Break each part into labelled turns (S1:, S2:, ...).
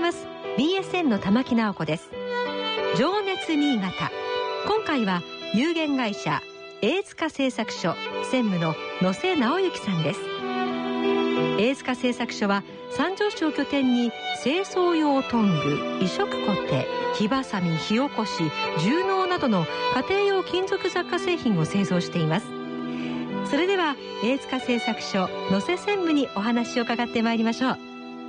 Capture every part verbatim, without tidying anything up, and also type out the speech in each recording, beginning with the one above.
S1: ます。 ビーエスエヌ の玉木直子です。情熱新潟、今回は有限会社飯塚製作所専務の野瀬直之さんです。飯塚製作所は三条市を拠点に清掃用トング、移植コテ、火ばさみ、火起こし、重納などの家庭用金属雑貨製品を製造しています。それでは飯塚製作所野瀬専務にお話を伺ってまいりましょう。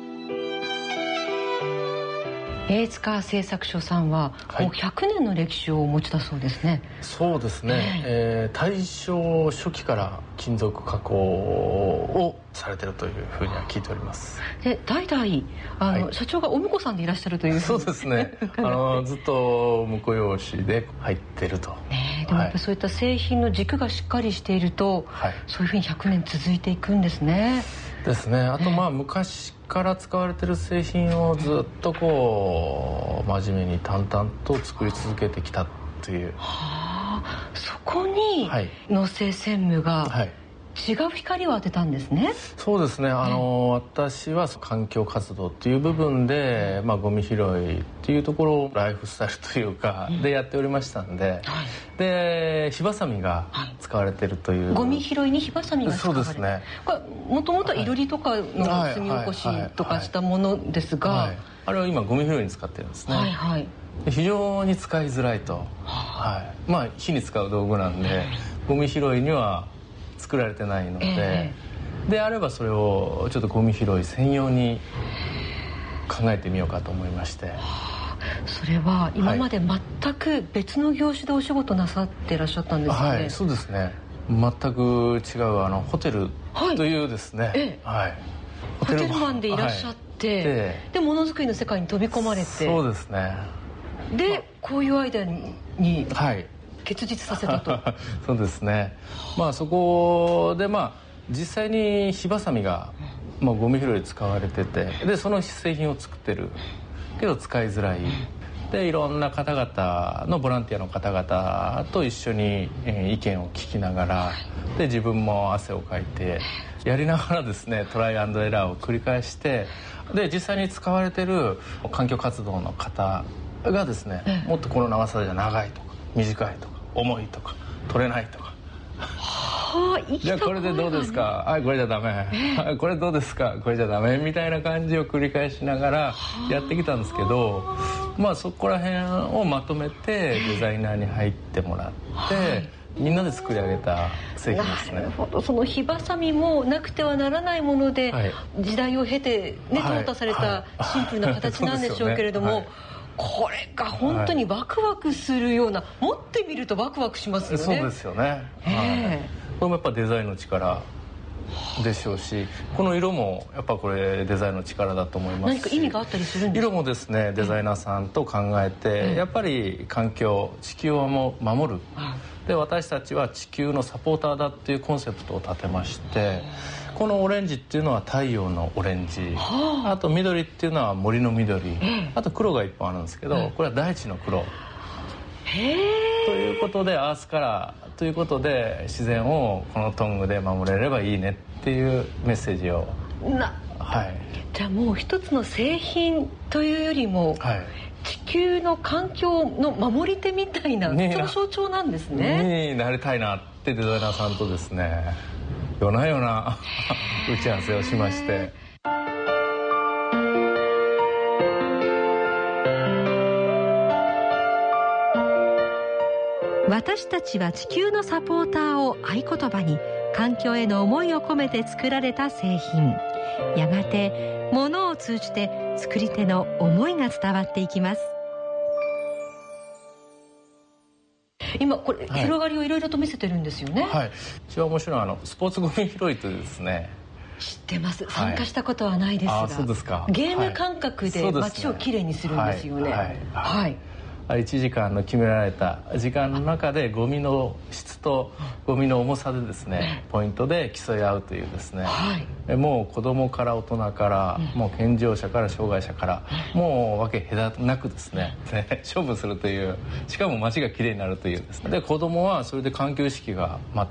S1: 飯塚製作所さんは、はい、もうひゃくねんの歴史をお持ちだそうですね。
S2: そうですね、えー、大正初期から金属加工をされているというふうには聞いております。
S1: で代々あの、はい、社長がお婿さんでいらっしゃるという。
S2: そうですねあのずっと婿養子で入っていると、
S1: ね、でもやっぱりそういった製品の軸がしっかりしていると、はい、そういうふうにひゃくねん続いていくんですね。
S2: ですね。あとまあ昔から使われている製品をずっとこう真面目に淡々と作り続けてきたという、
S1: はあ、そこに野瀬専務が、はい違う光を当てたんですね。
S2: そうですね、あの、はい、私は環境活動っていう部分で、まあ、ゴミ拾いっていうところをライフスタイルというか、うん、でやっておりましたんで、はい、で火ばさみが使われているという、
S1: はい、ゴミ拾いに火ばさみが使われてる。
S2: そうですね。
S1: これもともといろりとかの炭起こしとかしたものですが、はいはいはい、
S2: あれは今ゴミ拾いに使ってるんですね。はいはい、で非常に使いづらいと、はい、まあ火に使う道具なんで、ゴミ拾いには作られてないので、えー、であればそれをちょっとゴミ拾い専用に考えてみようかと思いまして。
S1: それは今まで全く別の業種でお仕事なさっていらっしゃったんですよね。
S2: はい、そうですね。全く違うあのホテルというですね、はいえーはい、
S1: ホテルマンでいらっしゃって、はい、で, でものづくりの世界に飛び込まれて。
S2: そうですね。
S1: でこういうアイデアに、にはい結実させたと
S2: そうですね。まあそこでまあ実際に火ばさみが、まあ、ゴミ拾いで使われてて、でその製品を作ってるけど使いづらいで、いろんな方々のボランティアの方々と一緒に、えー、意見を聞きながら、で自分も汗をかいてやりながらですね、トライアンドエラーを繰り返して、で実際に使われてる環境活動の方がですね、もっとこの長さじゃ長いとか短いとか重いとか取れないとか、
S1: はあ、
S2: じゃあこれでどうですか、はいこれじゃダメ、えー、これどうですか、これじゃダメみたいな感じを繰り返しながらやってきたんですけど、まあそこら辺をまとめてデザイナーに入ってもらって、はい、みんなで作り上げた製品ですね。
S1: なるほど。その火ばさみもなくてはならないもので、はい、時代を経てね淘汰されたシンプルな形なんでしょうけれども、これが本当にワクワクするような、はい、持ってみるとワクワクしますよね。
S2: そうですよね、えーはい、これもやっぱデザインの力でしょうし、この色もやっぱこれデザインの力だと思いますし。
S1: 何か意味があったりするんですか？
S2: 色もですね、デザイナーさんと考えて、やっぱり環境、地球を守る、で私たちは地球のサポーターだっていうコンセプトを立てまして、このオレンジっていうのは太陽のオレンジ、あと緑っていうのは森の緑、あと黒がいっぱいあるんですけど、これは大地の黒へということで、アースカラーということで自然をこのトングで守れればいいねっていうメッセージをな、はい、
S1: じゃあもう一つの製品というよりも、はい、地球の環境の守り手みたいな、ね、その象徴なんですね。
S2: になりたいなってデザイナーさんとですね、夜な夜な打ち合わせをしまして、
S1: 私たちは地球のサポーターを合言葉に、環境への思いを込めて作られた製品、やがて物を通じて作り手の思いが伝わっていきます。今これ、はい、広がりをいろいろと見せてるんですよね。
S2: はい、一番面白いのはあのスポーツゴミ拾いというですね。
S1: 知ってます。参加したことはないですが、
S2: はい、あ、そうですか。
S1: ゲーム感覚で街をきれいにするんですよね。はい、はいはい
S2: いちじかんの決められた時間の中でゴミの質とゴミの重さでですね、ポイントで競い合うというですね、はい、もう子供から大人から、うん、もう健常者から障害者から、うん、もうわけ隔てなくですね、勝負するという、しかも街がきれいになるというですね。で子供はそれで環境意識がまた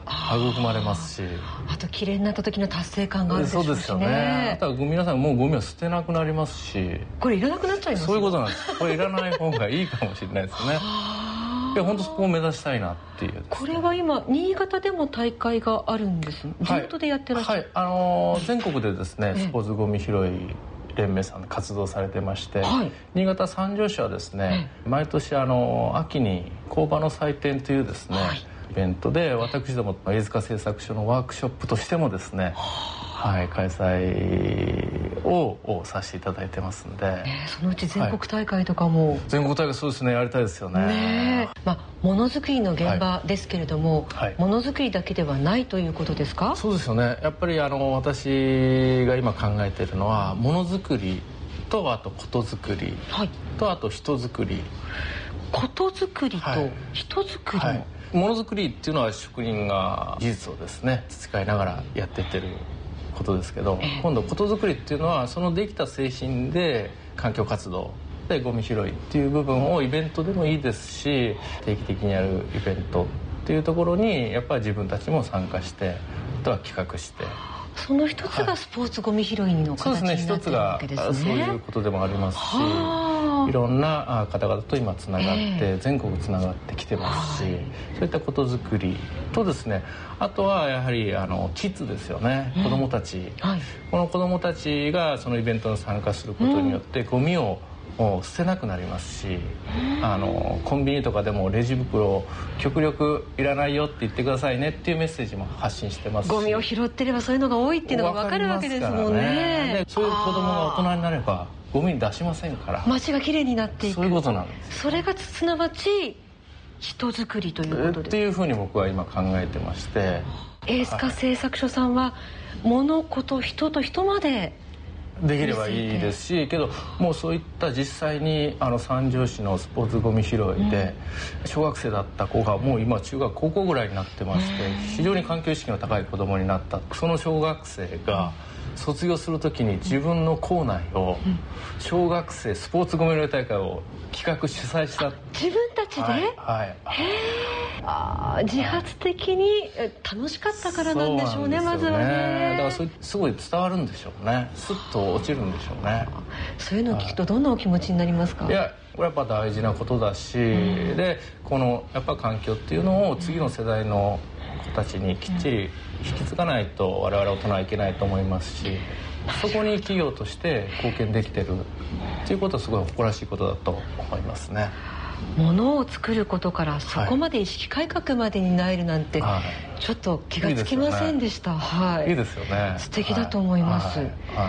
S2: 育まれますし、
S1: あと綺麗になった時の達成感があるでしょうしね。
S2: そうですよね。あとは皆さんもうゴミを捨てなくなりますし、
S1: これいらなくなっちゃいますよ。
S2: そういうことなんです。これいらない方がいいかもしれないですね。いや本当そこを目指したいなっていうですね。
S1: これは今新潟でも大会があるんです。地元でやってらっしゃる、
S2: はいはい、あのー、全国でですねスポーツゴミ拾い連盟さんで活動されてまして、はい、新潟三条市はですね、毎年あの秋に工場の祭典というですね、はい、イベントで私ども飯塚製作所のワークショップとしてもですね、はい、開催 を, をさせていただいてますんで、え
S1: ー、そのうち全国大会とかも、はい、
S2: 全国大会そうですねやりたいですよね。
S1: ね、まあ、ものづくりの現場ですけれども、はい、ものづくりだけではないということですか？
S2: そうですよね。やっぱりあの私が今考えているのはものづくりとあとことづくり、はい、とあと人づくり。
S1: ことづくりと人づくりも、はいはい、
S2: ものづくりっていうのは職人が技術をですね培いながらやっていってることですけど、えー、今度ことづくりっていうのはそのできた製品で環境活動でゴミ拾いっていう部分をイベントでもいいですし定期的にやるイベントっていうところにやっぱり自分たちも参加してあとは企画して、
S1: その一つがスポーツゴミ拾いの形になってるわけですね。
S2: そうですね、一つがそういうことでもありますし、いろんな方々と今つながって、えー、全国つながってきてますし、はい、そういったことづくりとですね、あとはやはりあのキッズですよね、うん、子どもたち、はい、この子どもたちがそのイベントに参加することによって、うん、ゴミをもう捨てなくなりますし、あのコンビニとかでもレジ袋を極力いらないよって言ってくださいねっていうメッセージも発信してますし、
S1: ゴミを拾ってればそういうのが多いっていうのが分かるわけですもん ね, ね
S2: でそういう子供が大人になればゴミに出しませんから
S1: 街がきれいになっていく。
S2: そういうことなんです。
S1: それがすなわち人づくりということで
S2: っていうふうに僕は今考えてまして、
S1: 飯塚製作所さんは物事人と人まで
S2: できればいいですし、けどもうそういった実際にあの三条市のスポーツゴミ拾いで小学生だった子がもう今中学高校ぐらいになってまして、非常に環境意識の高い子供になった。その小学生が卒業する時に自分の校内を小学生スポーツゴミ拾い大会を企画主催した。
S1: 自分たちで、はいはい、あ自発的に楽しかったからなんでしょうね。まずはね、
S2: だからそれすごい伝わるんでしょうね。スッと落ちるんでしょうね。
S1: そういうのを聞くとどんなお気持ちになりますか？
S2: いやこれやっぱ大事なことだし、うん、でこのやっぱ環境っていうのを次の世代の子たちにきっちり引き継がないと我々大人はいけないと思いますし、そこに企業として貢献できてるっていうことはすごい誇らしいことだと思いますね。
S1: 物を作ることからそこまで意識改革までになえるなんて、はい、ちょっと気がつきませんでした。
S2: いいですよね。
S1: 素敵だと思います、はいはいはい、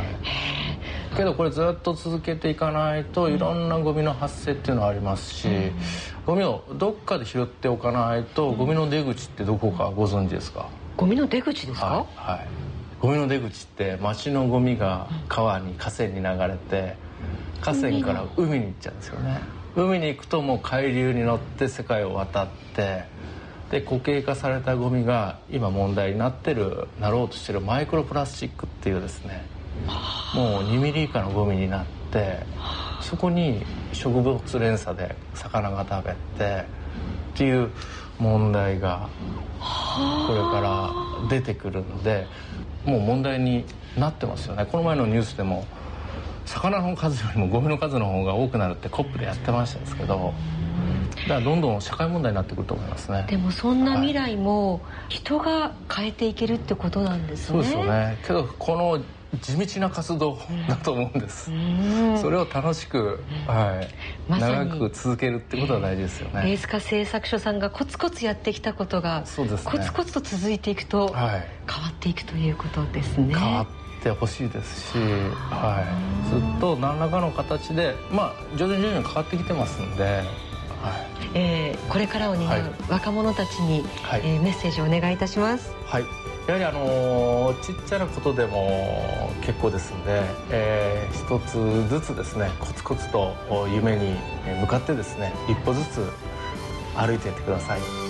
S2: けどこれずっと続けていかないといろんなゴミの発生っていうのはありますし、うん、ゴミをどっかで拾っておかないと、ゴミの出口ってどこかご存知ですか？
S1: ゴミの出口ですか？
S2: はい、はい、ゴミの出口って町のゴミが川に河川に流れて河川から海に行っちゃうんですよね。海に行くともう海流に乗って世界を渡ってで固形化されたゴミが今問題になってるなろうとしてるマイクロプラスチックっていうですね、もうにミリ以下のゴミになってそこに植物連鎖で魚が食べてっていう問題がこれから出てくるのでもう問題になってますよね。この前のニュースでも魚の数よりもゴミの数の方が多くなるってコップでやってましたんですけど、だからどんどん社会問題になってくると思いますね。
S1: でもそんな未来も人が変えていけるってことなんですね。
S2: そうですよね。けどこの地道な活動だと思うんです、うん、それを楽しく、はいま、長く続けるってことは大事ですよね。
S1: 飯塚製作所さんがコツコツやってきたことがそうです、ね、コツコツと続いていくと、はい、変わっていくということですね。
S2: 変わってほしいですし、はい、ずっと何らかの形で、まあ、徐々に徐々に変わってきてますんで、はい
S1: えー、これからを担う若者たちに、はいえー、メッセージをお願いいたします。
S2: はい、やはりあのー、ちっちゃなことでも結構ですので、えー、一つずつですねコツコツと夢に向かってですね一歩ずつ歩いていってください。